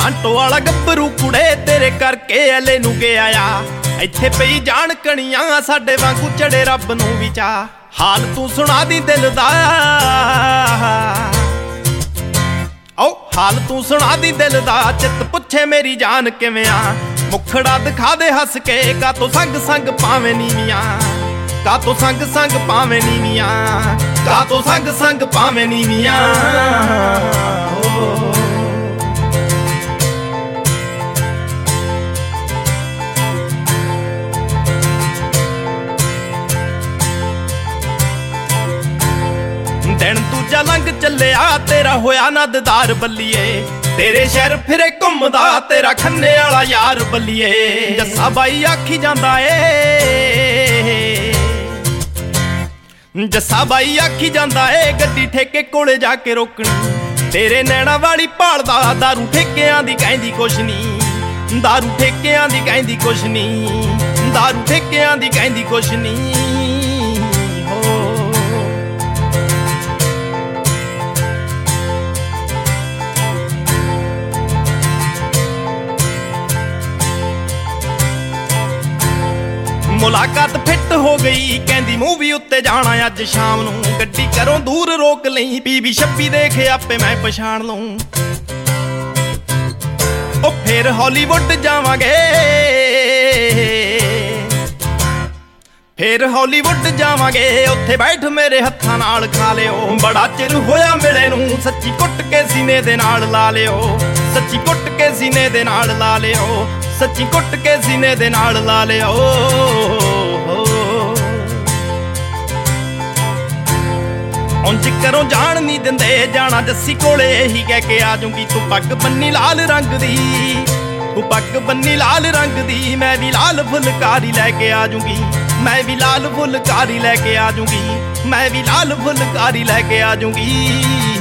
ਕਾਂਟੋ ਵਾਲਾ ਗੱਭਰੂ ਕੁੜੇ ਤੇਰੇ ਕਰਕੇ ਐਲੇ ਨੂੰ ਗਿਆ ਆ। ਇੱਥੇ ਪਈ ਜਾਣ ਕਣੀਆਂ ਸਾਡੇ ਵਾਂਗੂ ਚੜੇ ਰੱਬ ਨੂੰ ਵੀ ਚਾ। ਹਾਲ ਤੂੰ ਸੁਣਾ ਦੀ ਦਿਲ ਦਾ, ਓ ਹਾਲ ਤੂੰ ਸੁਣਾ ਦੀ ਦਿਲ ਦਾ। ਚਿੱਤ ਪੁੱਛੇ ਮੇਰੀ ਜਾਨ ਕਿਵੇਂ ਆ, ਮੁਖੜਾ ਦਿਖਾ ਦੇ ਹੱਸ ਕੇ। ਕਾਤੋਂ ਸੰਗ ਸੰਗ ਪਾਵੇਂ ਨੀਵੀਆਂ, ਕਾਤੋਂ ਸੰਗ ਸੰਗ ਪਾਵੇਂ ਨੀਵੀਆਂ, ਕਾਤੋਂ ਸੰਗ ਸੰਗ ਪਾਵੇਂ ਨੀਵੀਆਂ। ਦਿਨ ਦੂਜਾ ਲੰਘ ਚੱਲਿਆ ਤੇਰਾ ਹੋਇਆ ਨਾ ਦੀਦਾਰ ਬੱਲੀਏ। ਤੇਰੇ ਸ਼ਹਿਰ ਫਿਰੇ ਘੁੰਮਦਾ ਤੇਰਾ ਖੰਨੇ ਵਾਲਾ ਯਾਰ ਬੱਲੀਏ। ਜੱਸਾ ਬਾਈ ਆਖੀ ਜਾਂਦਾ ਏ, ਜੱਸਾ ਬਾਈ ਆਖੀ ਜਾਂਦਾ ਏ ਗੱਡੀ ਠੇਕੇ ਕੋਲੇ ਜਾ ਕੇ ਰੋਕਣੀ। ਤੇਰੇ ਨੈਣਾ ਵਾਲੀ ਭਾਲਦਾ ਦਾਰੂ ਠੇਕਿਆਂ ਦੀ ਕਹਿੰਦੀ ਕੁਛ ਨੀ, ਦਾਰੂ ਠੇਕਿਆਂ ਦੀ ਕਹਿੰਦੀ ਕੁਛ ਨੀ, ਦਾਰੂ ਠੇਕਿਆਂ ਦੀ ਕਹਿੰਦੀ ਕੁਛ ਨੀ। ਮੁਲਾਕਾਤ ਫਿੱਟ ਹੋ ਗਈ ਕਹਿੰਦੀ ਮੂਵੀ ਉੱਤੇ ਜਾਣਾ ਅੱਜ ਸ਼ਾਮ ਨੂੰ। ਗੱਡੀ ਘਰੋਂ ਦੂਰ ਰੋਕ ਲਈ ਪੀਵੀ 26 ਦੇਖ ਆਪੇ ਮੈਂ ਪਛਾਣ ਲਊਂ। ਉਹ ਫੇਰ ਹਾਲੀਵੁੱਡ ਜਾਵਾਂਗੇ, ਫੇਰ ਹਾਲੀਵੁੱਡ ਜਾਵਾਂਗੇ। ਉੱਥੇ ਬੈਠ ਮੇਰੇ ਹੱਥਾਂ ਨਾਲ ਖਾ ਲਿਓ। ਬੜਾ ਚਿਰ ਹੋਇਆ ਮਿਲੇ ਨੂੰ, ਸੱਚੀ ਕੁੱਟ ਕੇ ਸੀਨੇ ਦੇ ਨਾਲ ਲਾ ਲਿਓ। ਸੱਚੀ ਕੁੱਟ ਕੇ ਸੀਨੇ ਦੇ ਨਾਲ ਲਾ ਲਿਓ, ਸੱਚੀ ਕੁੱਟ ਕੇ ਸੀਨੇ ਦੇ ਨਾਲ ਲਾ ਲਿਓ। ਉਂਝ ਘਰੋਂ ਜਾਣ ਨਹੀਂ ਦਿੰਦੇ, ਜਾਣਾ ਜੱਸੀ ਕੋਲੇ ਇਹੀ ਕਹਿ ਕੇ ਆ ਜੂੰਗੀ। ਤੂੰ ਪੱਗ ਬੰਨੀ ਲਾਲ ਰੰਗ ਦੀ, ਤੂੰ ਪੱਗ ਬੰਨੀ ਲਾਲ ਰੰਗ ਦੀ। ਮੈਂ ਵੀ ਲਾਲ ਫੁਲਕਾਰੀ ਲੈ ਕੇ ਆ ਜੂੰਗੀ, ਮੈਂ ਵੀ ਲਾਲ ਫੁਲਕਾਰੀ ਲੈ ਕੇ ਆ ਜੂੰਗੀ, ਮੈਂ ਵੀ ਲਾਲ ਫੁਲਕਾਰੀ ਲੈ ਕੇ ਆ ਜੂੰਗੀ।